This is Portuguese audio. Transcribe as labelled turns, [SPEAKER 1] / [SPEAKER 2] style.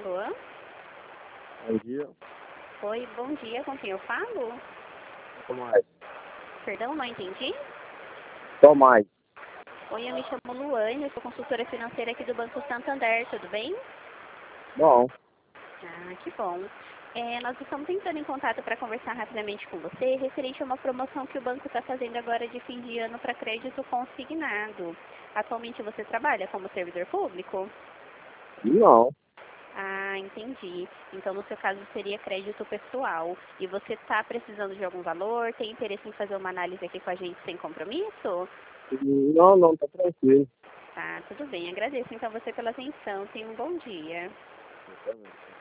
[SPEAKER 1] Alô?
[SPEAKER 2] Bom dia.
[SPEAKER 1] Oi, bom dia, com quem eu falo?
[SPEAKER 2] Tomás.
[SPEAKER 1] Perdão, não entendi?
[SPEAKER 2] Tomás.
[SPEAKER 1] Oi, eu me chamo Luane, eu sou consultora financeira aqui do Banco Santander, tudo bem?
[SPEAKER 2] Bom.
[SPEAKER 1] Ah, que bom. Nós estamos entrando em contato para conversar rapidamente com você referente a uma promoção que o banco está fazendo agora de fim de ano para crédito consignado. Atualmente você trabalha como servidor público?
[SPEAKER 2] Não.
[SPEAKER 1] Ah, entendi. Então, no seu caso, seria crédito pessoal. E você está precisando de algum valor? Tem interesse em fazer uma análise aqui com a gente sem compromisso?
[SPEAKER 2] Não, tá tranquilo.
[SPEAKER 1] Tá, tudo bem. Agradeço, então, você pela atenção. Tenha um bom dia.
[SPEAKER 2] Exatamente.